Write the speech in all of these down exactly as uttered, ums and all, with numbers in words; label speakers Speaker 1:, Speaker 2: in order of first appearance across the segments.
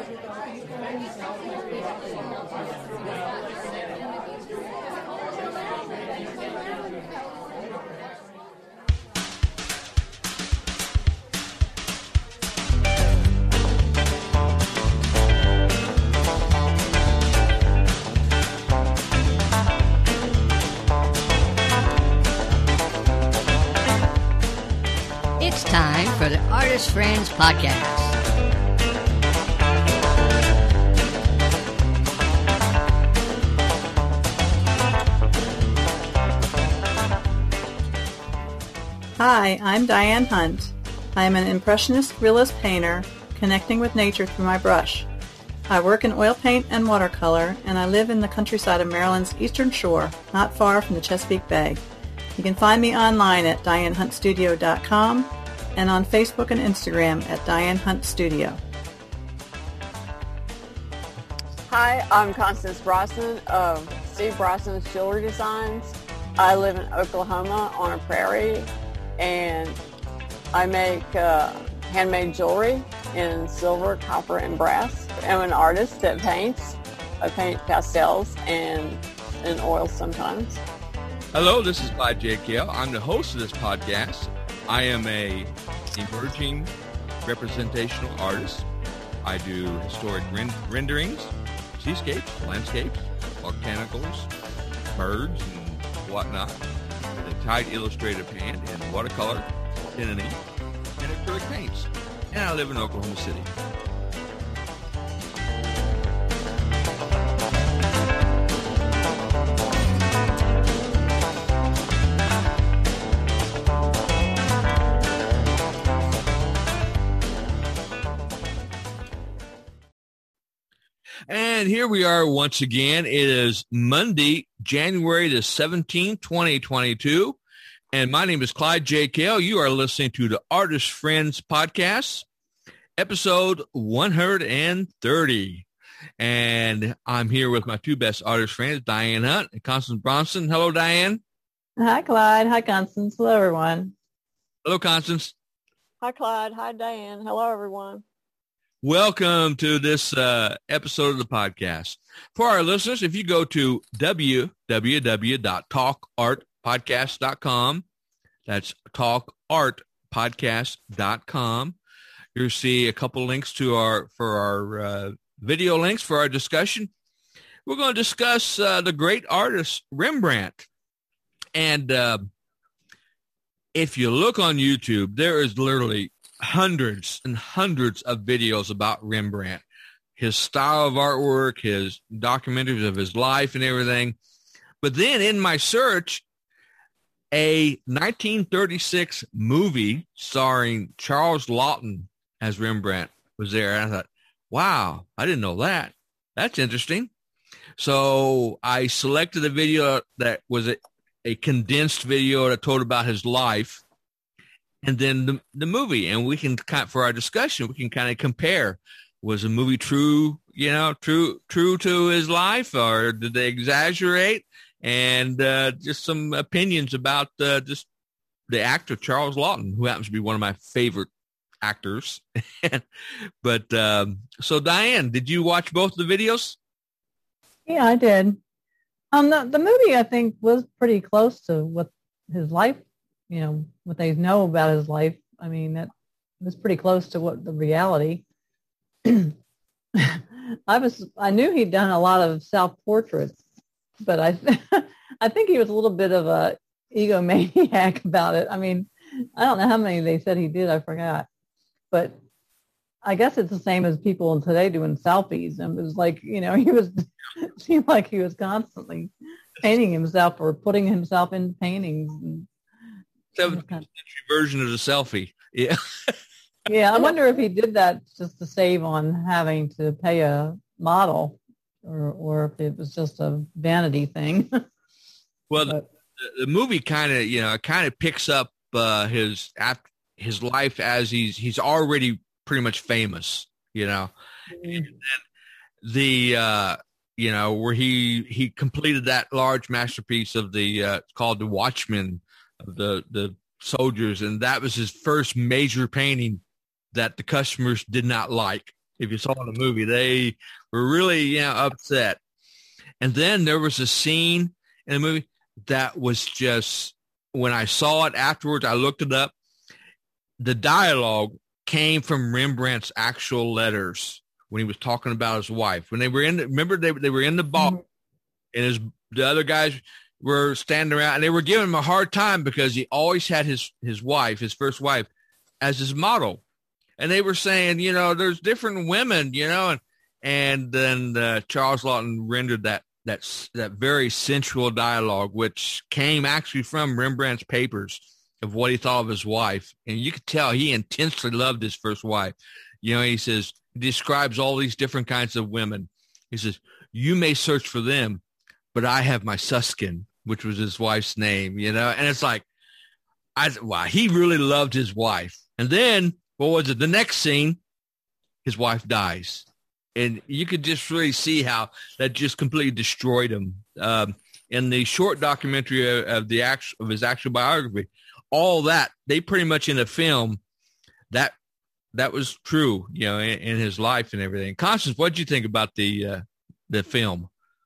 Speaker 1: It's time for the Artist Friends Podcast.
Speaker 2: Hi, I'm Diane Hunt. I am an Impressionist realist painter connecting with nature through my brush. I work in oil paint and watercolor, and I live in the countryside of Maryland's Eastern Shore, not far from the Chesapeake Bay. You can find me online at diane hunt studio dot com and on Facebook and Instagram at Diane Hunt Studio.
Speaker 3: Hi, I'm Constance Brosnan of Steve Brosnan's Jewelry Designs. I live in Oklahoma on a prairie, and I make uh, handmade jewelry in silver, copper, and brass. I'm an artist that paints. I paint pastels and in oil sometimes.
Speaker 4: Hello, this is Clyde J. Kale. I'm the host of this podcast. I am a emerging representational artist. I do historic rend- renderings, seascapes, landscapes, volcanicals, birds, and whatnot, with a tight illustrative hand in watercolor, pen and ink, and acrylic paints. And I live in Oklahoma City. And here we are once again. It is Monday, January the seventeenth, twenty twenty-two. And my name is Clyde J. Kale. You are listening to the Artist Friends Podcast, episode one hundred thirty. And I'm here with my two best artist friends, Diane Hunt and Constance Bronson. Hello, Diane.
Speaker 2: Hi, Clyde. Hi, Constance. Hello, everyone.
Speaker 4: Hello, Constance.
Speaker 3: Hi, Clyde. Hi, Diane. Hello, everyone.
Speaker 4: Welcome to this uh, episode of the podcast. For our listeners, if you go to w w w dot talk art podcast dot com, that's talk art podcast dot com, you'll see a couple links to our for our uh, video links for our discussion. We're going to discuss uh, the great artist Rembrandt. And uh, if you look on YouTube, there is literally hundreds and hundreds of videos about Rembrandt, his style of artwork, his documentaries of his life and everything. But then in my search, a nineteen thirty-six movie starring Charles Laughton as Rembrandt was there. And I thought, wow, I didn't know that. That's interesting. So I selected a video that was a, a condensed video that told about his life. And then the, the movie, and we can kind of, for our discussion, we can kind of compare. Was the movie true, you know, true, true to his life, or did they exaggerate? And uh, just some opinions about uh, just the actor Charles Laughton, who happens to be one of my favorite actors. But um, so, Diane, did you watch both the videos?
Speaker 2: Yeah, I did. Um, the, the movie, I think, was pretty close to what his life, you know, what they know about his life. I mean, that was pretty close to what the reality. I was, I knew he'd done a lot of self-portraits, but I, I think he was a little bit of a egomaniac about it. I mean, I don't know how many they said he did. I forgot, but I guess it's the same as people today doing selfies. And it was like, you know, he was, it seemed like he was constantly painting himself or putting himself in paintings. And,
Speaker 4: seventeenth century version of the selfie. Yeah.
Speaker 2: Yeah, I wonder if he did that just to save on having to pay a model, or or if it was just a vanity thing.
Speaker 4: Well, the, the movie kind of, you know, kind of picks up uh, his his life as he's he's already pretty much famous, you know. Mm-hmm. And then the uh, you know, where he he completed that large masterpiece of the uh, called The Watchmen, of the the soldiers, and that was his first major painting that the customers did not like. If you saw the movie, they were really, you know, upset. And then there was a scene in the movie that was just, when I saw it afterwards, I looked it up. The dialogue came from Rembrandt's actual letters when he was talking about his wife. When they were in, the, remember they they were in the bar, mm-hmm. and his the other guys were standing around, and they were giving him a hard time because he always had his his wife, his first wife, as his model. And they were saying, you know, there's different women, you know, and and then uh, Charles Laughton rendered that that that very sensual dialogue, which came actually from Rembrandt's papers of what he thought of his wife. And you could tell he intensely loved his first wife. You know, he says, he describes all these different kinds of women. He says, you may search for them, but I have my Suskin, which was his wife's name, you know. And it's like, I wow, he really loved his wife. And then, what was it? The next scene, his wife dies. And you could just really see how that just completely destroyed him. Um, in the short documentary of, of the actual, of his actual biography, all that, they pretty much in the film, that that was true, you know, in, in his life and everything. Constance, what did you think about the uh, the film?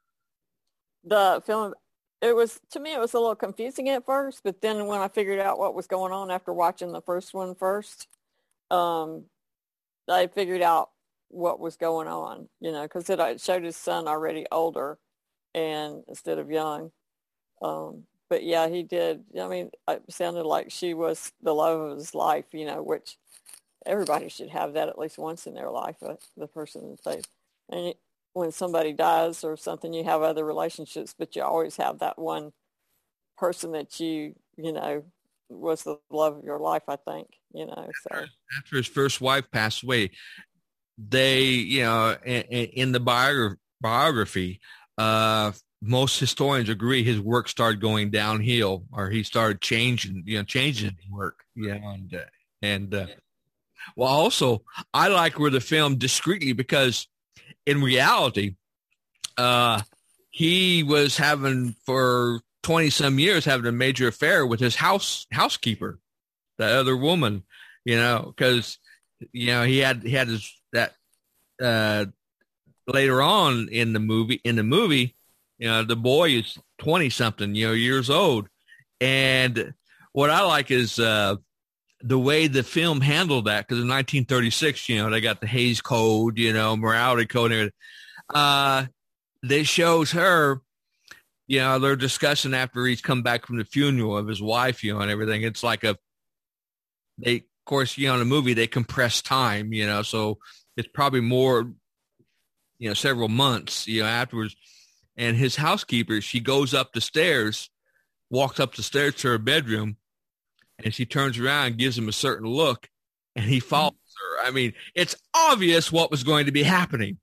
Speaker 3: The film, it was, to me, it was a little confusing at first, but then when I figured out what was going on after watching the first one first, um, I figured out what was going on, you know, because it showed his son already older and instead of young. Um, but yeah, he did. I mean, it sounded like she was the love of his life, you know, which everybody should have that at least once in their life, uh, the person that they, and when somebody dies or something, you have other relationships, but you always have that one person that you, you know, was the love of your life, I think, you know. So
Speaker 4: after, after his first wife passed away, they, you know, in, in the biog- biography, uh, most historians agree his work started going downhill, or he started changing, you know, changing his work, you know, and, uh, and, uh, well, also, I like where the film discreetly, because in reality, uh, he was having, for twenty some years, having a major affair with his house housekeeper, that other woman, you know, because, you know, he had, he had his, that, uh, later on in the movie, in the movie, you know, the boy is twenty something, you know, years old. And what I like is, uh, the way the film handled that, because in nineteen thirty-six, you know, they got the Hays Code, you know, morality code and everything. Uh, they shows her, you know, they're discussing after he's come back from the funeral of his wife, you know, and everything. It's like a, they, of course, you know, in the movie, they compress time, you know, so it's probably more, you know, several months, you know, afterwards. And his housekeeper, she goes up the stairs, walks up the stairs to her bedroom, and she turns around and gives him a certain look, and he follows her. I mean, it's obvious what was going to be happening.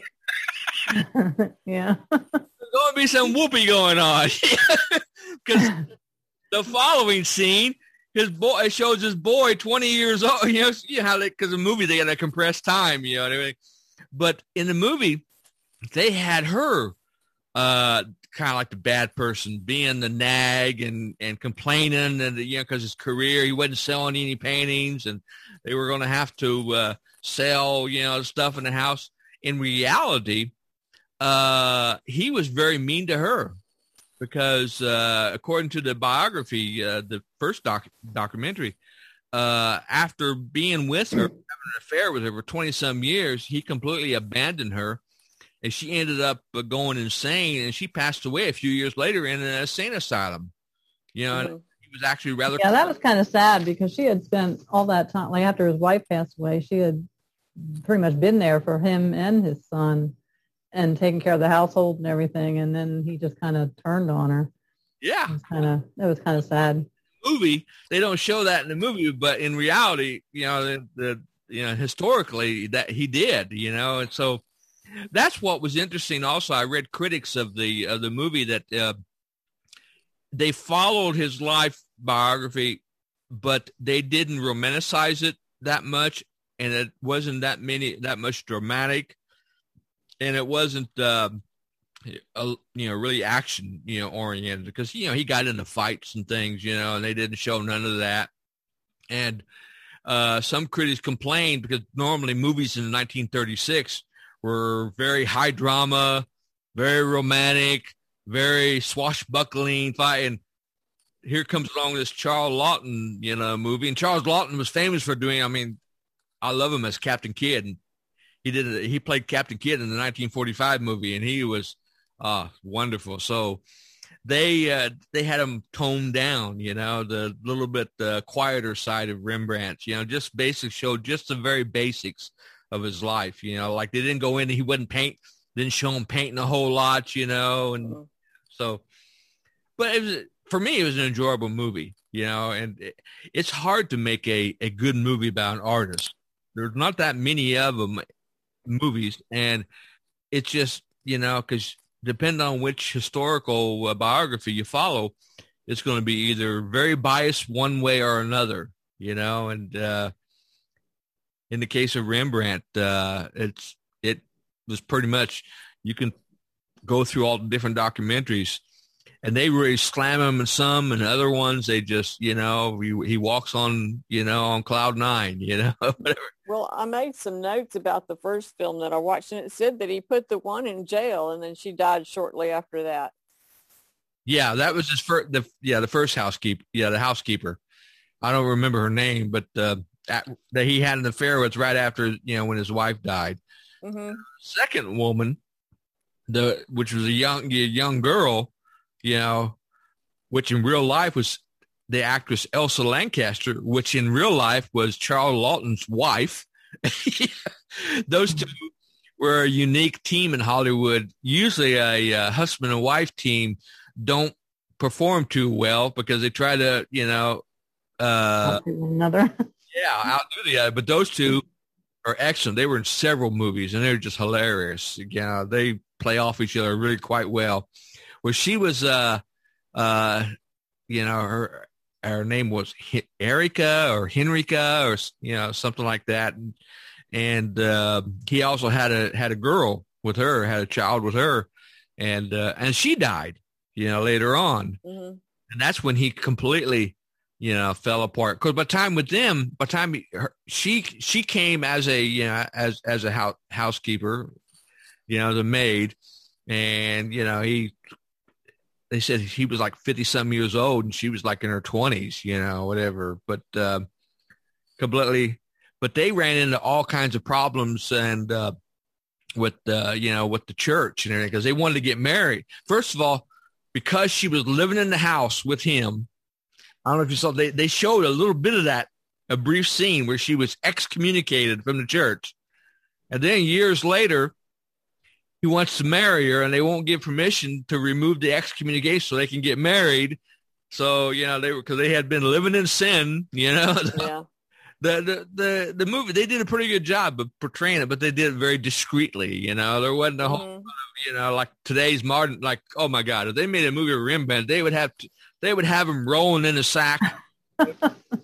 Speaker 2: Yeah.
Speaker 4: There's going to be some whoopee going on. Because the following scene, his boy, it shows his boy twenty years old. You know, you know how they, because the movie, they got a compressed time, you know what I mean? But in the movie, they had her uh, kind of like the bad person, being the nag and, and complaining, and you know, because his career, he wasn't selling any paintings, and they were going to have to uh, sell, you know, stuff in the house. In reality, uh, he was very mean to her, because uh, according to the biography, uh, the first doc- documentary, uh, after being with her, having an affair with her for twenty some years, he completely abandoned her. And she ended up uh, going insane, and she passed away a few years later in an insane asylum. You know, mm-hmm. and he was actually rather.
Speaker 2: Yeah, that was kind of sad, because she had spent all that time, like after his wife passed away, she had pretty much been there for him and his son and taking care of the household and everything. And then he just kind of turned on her.
Speaker 4: Yeah.
Speaker 2: It was kind of, it was kind of sad.
Speaker 4: Movie, they don't show that in the movie, but in reality, you know, the, the you know, historically that he did, you know, and so. That's what was interesting. Also, I read critics of the of the movie that uh, they followed his life biography, but they didn't romanticize it that much, and it wasn't that many that much dramatic, and it wasn't uh, a, you know really action you know oriented, because you know he got into fights and things, you know, and they didn't show none of that. And uh, some critics complained because normally movies in nineteen thirty-six were very high drama, very romantic, very swashbuckling fight. And here comes along this Charles Laughton, you know, movie. And Charles Laughton was famous for doing, I mean, I love him as Captain Kidd. And he did, a, he played Captain Kidd in the nineteen forty-five movie, and he was uh, wonderful. So they, uh, they had him toned down, you know, the little bit uh, quieter side of Rembrandt, you know, just basic showed just the very basics of his life, you know, like they didn't go in, he wouldn't paint, didn't show him painting a whole lot, you know, and mm-hmm. so, but it was, for me, it was an enjoyable movie, you know, and it, it's hard to make a, a good movie about an artist. There's not that many of them movies, and it's just, you know, because depending on which historical uh, biography you follow, it's going to be either very biased one way or another, you know, and uh, in the case of Rembrandt, uh, it's it was pretty much, you can go through all the different documentaries, and they really slam him in some, and other ones they just, you know, he, he walks on, you know, on cloud nine, you know, whatever.
Speaker 3: Well, I made some notes about the first film that I watched, and it said that he put the one in jail, and then she died shortly after that.
Speaker 4: Yeah, that was his first. The yeah, the first housekeeper. Yeah, the housekeeper. I don't remember her name, but uh, at, that he had an affair with right after, you know, when his wife died. Mm-hmm. Second woman, the which was a young a young girl, you know, which in real life was the actress Elsa Lanchester, which in real life was Charles Laughton's wife. Those two were a unique team in Hollywood. Usually a, a husband and wife team don't perform too well because they try to, you know, uh,
Speaker 2: another.
Speaker 4: yeah, outdo the other. But those two are excellent. They were in several movies, and they're just hilarious. You know, they play off each other really quite well. Where she was, uh, uh, you know, her her name was Erica or Henrika or, you know, something like that. And, and uh, he also had a had a girl with her, had a child with her, and uh, and she died, you know, later on. Mm-hmm. And that's when he completely, you know, fell apart. Because by the time with them, by the time he, her, she she came as a, you know, as as a house, housekeeper, you know, the maid, and, you know, he. They said he was like fifty some years old and she was like in her twenties, you know, whatever, but, uh, completely, but they ran into all kinds of problems and, uh, with, uh, you know, with the church and everything, because they wanted to get married. First of all, because she was living in the house with him. I don't know if you saw, they, they showed a little bit of that, a brief scene where she was excommunicated from the church. And then years later, he wants to marry her, and they won't give permission to remove the excommunication so they can get married. So, you know, they were, because they had been living in sin, you know. Yeah. The, the the the movie, they did a pretty good job of portraying it, but they did it very discreetly, you know. There wasn't a whole, mm-hmm. you know, like today's modern, like, oh my God, if they made a movie of Rembrandt, they would have to, they would have him rolling in a sack, you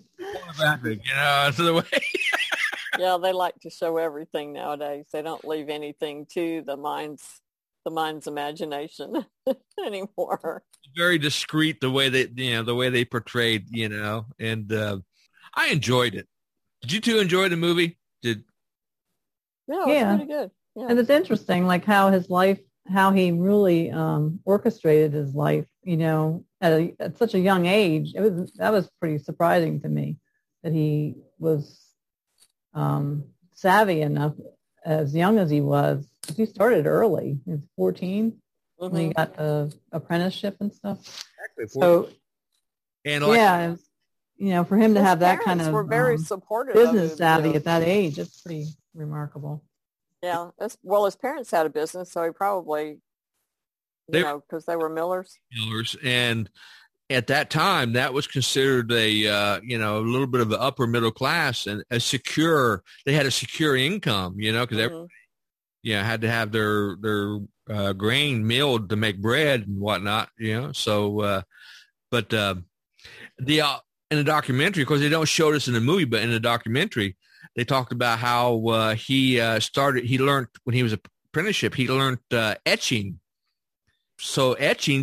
Speaker 4: know, to the way.
Speaker 3: Yeah, they like to show everything nowadays. They don't leave anything to the mind's the mind's imagination anymore.
Speaker 4: Very discreet the way they, you know, the way they portrayed, you know, and uh, I enjoyed it. Did you two enjoy the movie? Did
Speaker 3: yeah, it was yeah. pretty good. Yeah.
Speaker 2: And it's interesting, like how his life, how he really um, orchestrated his life, you know, at, a, at such a young age. It was that was pretty surprising to me that he was um, savvy enough as young as he was. He started early. He was fourteen mm-hmm. when he got the apprenticeship and stuff.
Speaker 4: Exactly.
Speaker 2: So,
Speaker 4: and like,
Speaker 2: yeah, it was, you know, for him to
Speaker 3: his
Speaker 2: have that kind of
Speaker 3: were very um, supportive
Speaker 2: business
Speaker 3: of
Speaker 2: savvy
Speaker 3: him,
Speaker 2: at that age, it's pretty remarkable.
Speaker 3: Yeah. Well, his parents had a business, so he probably, you
Speaker 4: they,
Speaker 3: know, because they were millers.
Speaker 4: Millers, and at that time, that was considered a, uh, you know, a little bit of an upper middle class and a secure. They had a secure income, you know, because mm-hmm. everybody, you know, had to have their their uh, grain milled to make bread and whatnot, you know. So, uh, but uh, the uh, in the documentary, of course, they don't show this in the movie, but in the documentary, they talked about how uh, he uh, started. He learned when he was an apprenticeship. He learned uh, etching. So etchings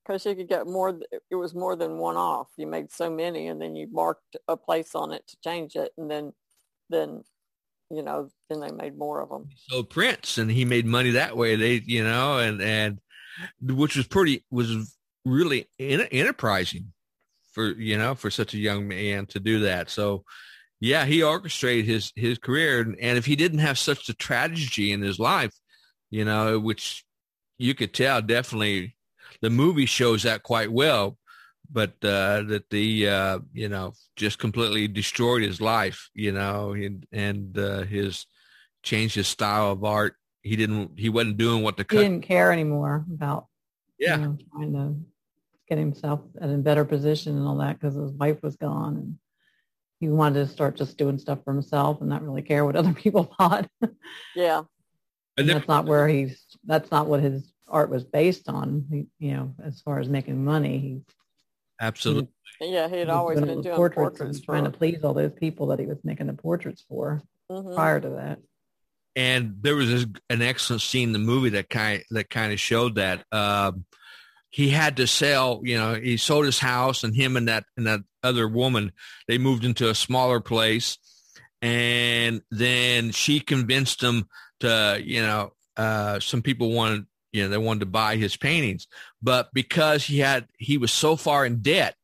Speaker 3: because you could get more. It was more than one off. You made so many, and then you marked a place on it to change it, and then, then, you know, then they made more of them.
Speaker 4: So Prince, and he made money that way. They, you know, and and which was pretty was really enterprising for you know for such a young man to do that. So. Yeah, he orchestrated his, his career. And, and if he didn't have such a tragedy in his life, you know, which you could tell definitely the movie shows that quite well, but uh, that the, uh, you know, just completely destroyed his life, you know, and, and uh, his changed his style of art. He didn't, he wasn't doing what the
Speaker 2: he
Speaker 4: cut.
Speaker 2: didn't care anymore about,
Speaker 4: yeah,
Speaker 2: you know, trying to get himself at a better position and all that because his wife was gone. And he wanted to start just doing stuff for himself and not really care what other people thought.
Speaker 3: Yeah.
Speaker 2: And that's not where he's, that's not what his art was based on. He, you know, as far as making money, he
Speaker 4: absolutely.
Speaker 3: He, yeah. He had always been doing
Speaker 2: portraits,
Speaker 3: portraits
Speaker 2: and trying
Speaker 3: for,
Speaker 2: to please all those people that he was making the portraits for
Speaker 3: mm-hmm.
Speaker 2: prior to that.
Speaker 4: And there was this, an excellent scene in the movie that kind that kind of showed that um, he had to sell. You know, he sold his house, and him and that and that other woman, they moved into a smaller place, and then she convinced him to, you know, uh, some people wanted, you know, they wanted to buy his paintings, but because he had he was so far in debt,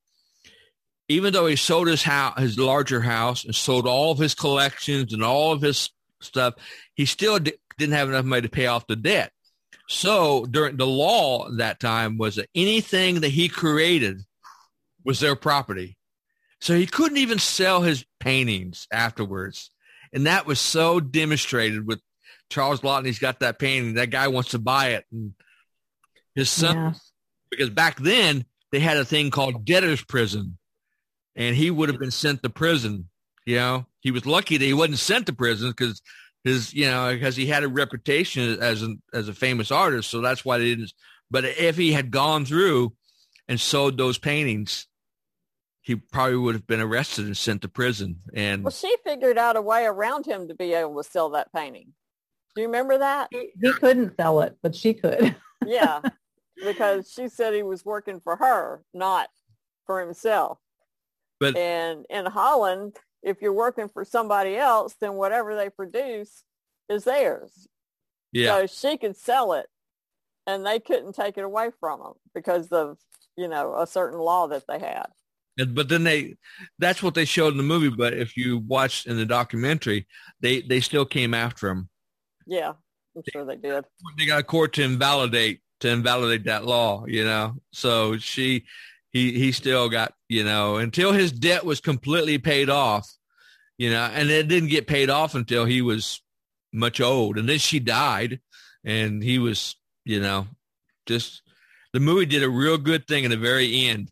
Speaker 4: even though he sold his house, his larger house, and sold all of his collections and all of his stuff, he still d- didn't have enough money to pay off the debt. So during the law that time was that anything that he created was their property. So he couldn't even sell his paintings afterwards. And that was so demonstrated with Charles Laughton. He's got that painting. That guy wants to buy it. And his son,
Speaker 2: Yeah.
Speaker 4: because back then they had a thing called debtor's prison. And he would have been sent to prison. You know, he was lucky that he wasn't sent to prison because his, you know, because he had a reputation as an as a famous artist. So that's why they didn't. But if he had gone through and sold those paintings, he probably would have been arrested and sent to prison. And
Speaker 3: well, she figured out a way around him to be able to sell that painting. Do you remember that?
Speaker 2: He, he couldn't sell it, but she could.
Speaker 3: Yeah, because she said he was working for her, not for himself.
Speaker 4: But
Speaker 3: and in Holland, if you're working for somebody else, then whatever they produce is theirs.
Speaker 4: yeah,
Speaker 3: So she could sell it, and they couldn't take it away from them because of, you know, a certain law that they had.
Speaker 4: and, but then they, that's what they showed in the movie. But if you watched in the documentary, they, they still came after him.
Speaker 3: Yeah, I'm sure they did.
Speaker 4: They got a court to invalidate, to invalidate that law, you know? So she, he, he still got, you know, until his debt was completely paid off, you know, and it didn't get paid off until he was much old. And then she died, and he was, you know, just, the movie did a real good thing in the very end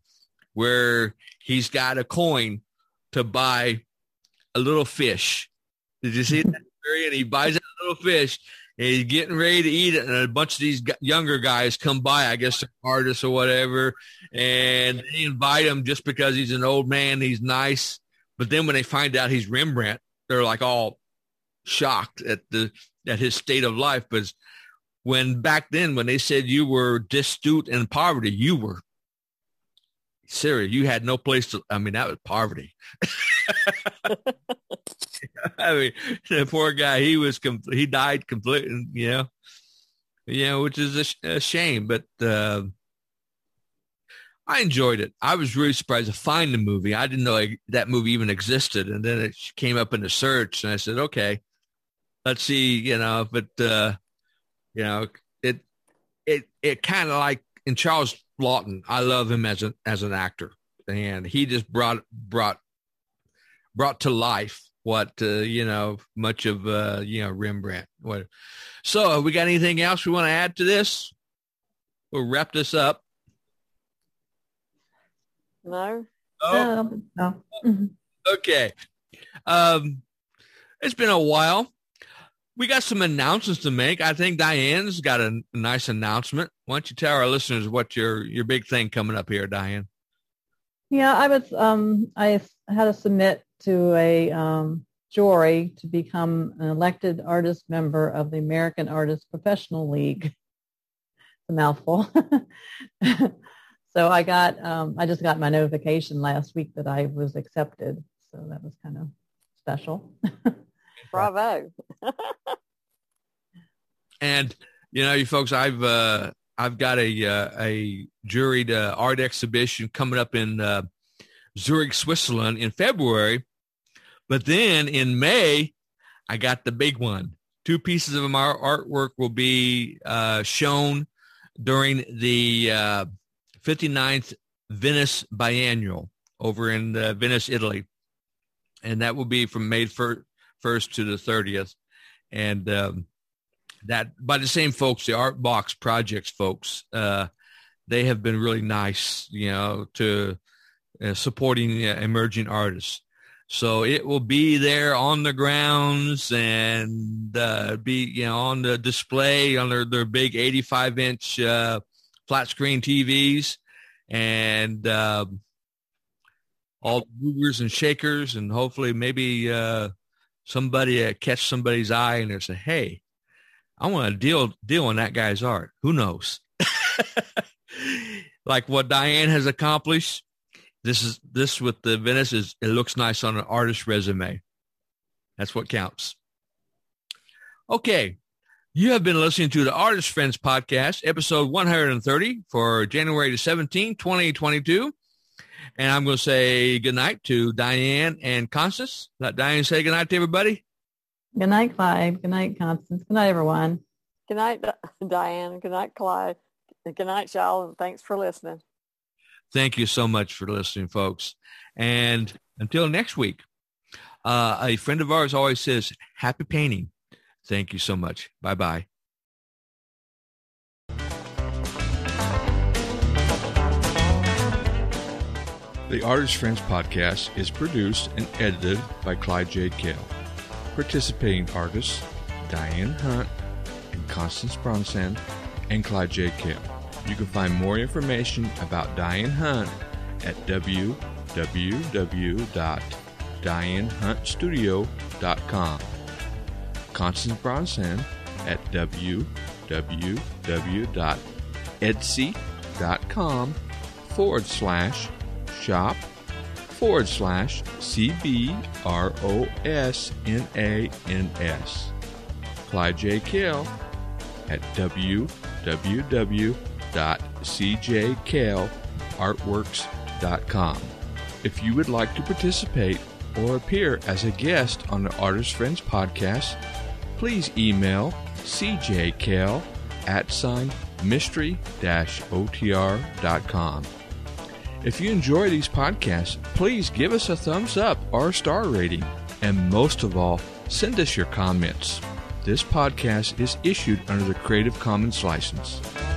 Speaker 4: where he's got a coin to buy a little fish. Did you see that? And he buys that little fish, and he's getting ready to eat it, and a bunch of these younger guys come by, I guess artists or whatever, and they invite him just because he's an old man, he's nice. But then when they find out he's Rembrandt, they're like all shocked at the at his state of life. But when back then, when they said you were destitute and poverty, you were serious. You had no place to, I mean, that was poverty. I mean, the poor guy, he was, com- he died completely, you know, you know, which is a, sh- a shame, but, uh, I enjoyed it. I was really surprised to find the movie. I didn't know like, that movie even existed. And then it came up in the search, and I said, okay, let's see, you know, but, uh, you know, it, it, it kind of like in Charles Laughton, I love him as an, as an actor, and he just brought, brought, brought to life what, uh, you know, much of, uh, you know, Rembrandt. What? So have we got anything else we want to add to this? We'll wrap this up.
Speaker 3: No?
Speaker 4: Oh,
Speaker 2: Um, no. Mhm.
Speaker 4: okay. Um, it's been a while. We got some announcements to make. I think Diane's got a nice announcement. Why don't you tell our listeners what your, your big thing coming up here, Diane?
Speaker 2: Yeah, I was. Um, I had to submit to a um, jury to become an elected artist member of the American Artists Professional League. It's a mouthful. So I got, um, I just got my notification last week that I was accepted. So that was kind of special.
Speaker 3: Bravo.
Speaker 4: And, you know, you folks, I've, uh, I've got a, uh, a juried uh, art exhibition coming up in uh, Zurich, Switzerland in February. But then in May, I got the big one. Two pieces of my artwork will be uh, shown during the uh, fifty-ninth Venice Biennial over in uh, Venice, Italy. And that will be from May first to the thirtieth. And um, that by the same folks, the Art Box Projects folks, uh, they have been really nice, you know, to uh, supporting uh, emerging artists. So it will be there on the grounds and uh, be, you know, on the display on their, their big eighty-five inch uh, flat screen T Vs and uh, all movers and shakers, and hopefully maybe uh, somebody uh, catch somebody's eye and they say, hey, I want to deal deal on that guy's art. Who knows? Like what Diane has accomplished. This is this with the Venice is it looks nice on an artist's resume. That's what counts. Okay. You have been listening to the Artist Friends Podcast, episode one hundred thirty for January the seventeenth, twenty twenty-two. And I'm going to say goodnight to Diane and Constance. Let Diane say goodnight to everybody.
Speaker 2: Good night, Clyde. Good night, Constance. Good night, everyone.
Speaker 3: Good night, Diane. Good night, Clyde. Good night, y'all, and thanks for listening.
Speaker 4: Thank you so much for listening, folks. And until next week, uh, a friend of ours always says, happy painting. Thank you so much. Bye-bye. The Artist Friends Podcast is produced and edited by Clyde J. Kell. Participating artists, Diane Hunt and Constance Bronson and Clyde J. Kell. You can find more information about Diane Hunt at w w w dot diane hunt studio dot com. Constance Bronson at w w w dot etsy dot com forward slash shop forward slash C B R O S N A N S. Clyde J. Kell at w w w dot c j kell artworks dot com. If you would like to participate or appear as a guest on the Artist Friends Podcast, please email cjkell at sign mystery dash otr dot com. If you enjoy these podcasts, please give us a thumbs up or a star rating, and most of all, send us your comments. This podcast is issued under the Creative Commons license.